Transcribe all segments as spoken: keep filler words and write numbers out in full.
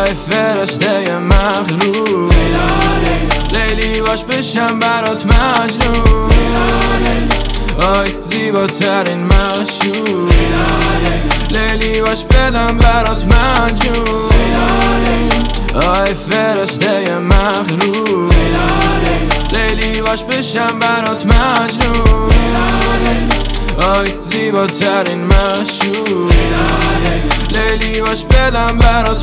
آی فرشته مغرور، لیلی باش بشم برات مجنون، آی زیباترین معشوق، لیلی باش بدم برات مجنون، آی فرشته مغرور، لیلی باش بشم برات مجنون، آی زیباترین معشوق، لیلی باش بدم برات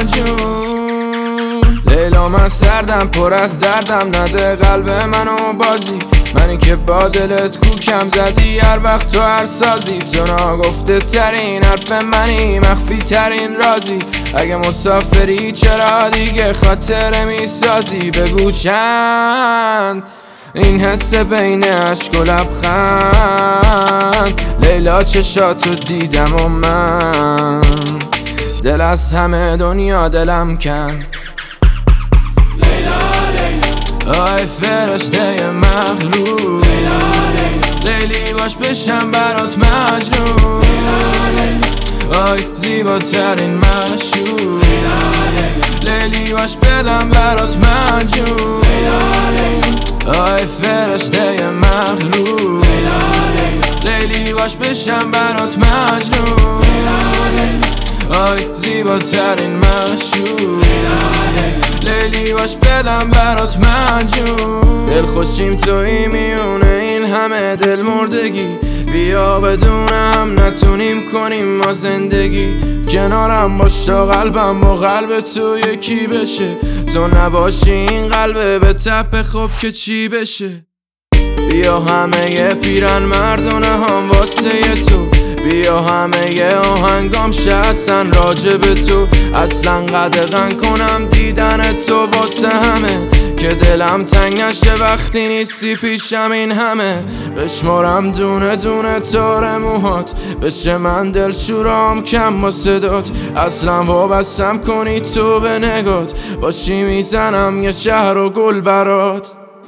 مجنون. لیلا من سردم پر از دردم، نده قلب منو بازی، منی که با دلت کوکم زدی هر وقت تو هر سازی، تو ناگفته ترین حرف منی، مخفی ترین رازی، اگه مسافری چرا دیگه خاطره میسازی؟ بگو چند این حس بین عشق و لبخند، لیلا چشاتو دیدم و من دل از همه دنیا دلم کند. آی فرشته مغرور، لیلی باش بشم برات مجنون، آی زیباترین معشوق، لیلی باش بدم برات مجنون، آی فرشته مغرور، لیلی باش بشم برات مجنون، آی زیباترین معشوق، لیلی باش بدم برات مجنون. دل خوشیم توی میونه این همه دل مردگی، بیا بدونم نتونیم کنیم ما زندگی، کنارم باش تا قلبم با قلب تو یکی بشه، تو نباشی این قلبه به تپ خوب که چی بشه. بیا همه ی پیرن مردونه هم واسه تو، بیا همه ی آهنگام شستن راجب تو، اصلا قدغن کنم دیدن تو واسه همه، که دلم تنگ نشه وقتی نیستی پیشم این همه، بشمارم دونه دونه تار موهات، بشه من دل شورام کم با صدات، اصلا وابستم کنی تو به نگات، باشی میزنم یه شهر و گل برات.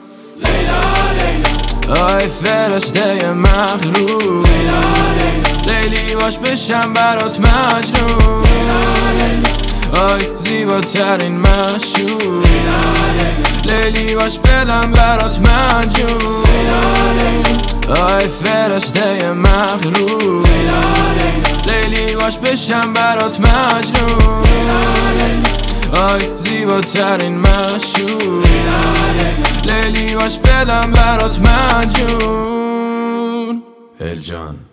آی فرشته مغرور، لیلی باش بشم برات مجنون، آی زیباترین معشوق، لیلی باش بدم برات مجنون، آی فرشته مغرور، لیلی باش بشم برات مجنون، آی زیباترین معشوق، لیلی باش بدم برات مجنون. الجان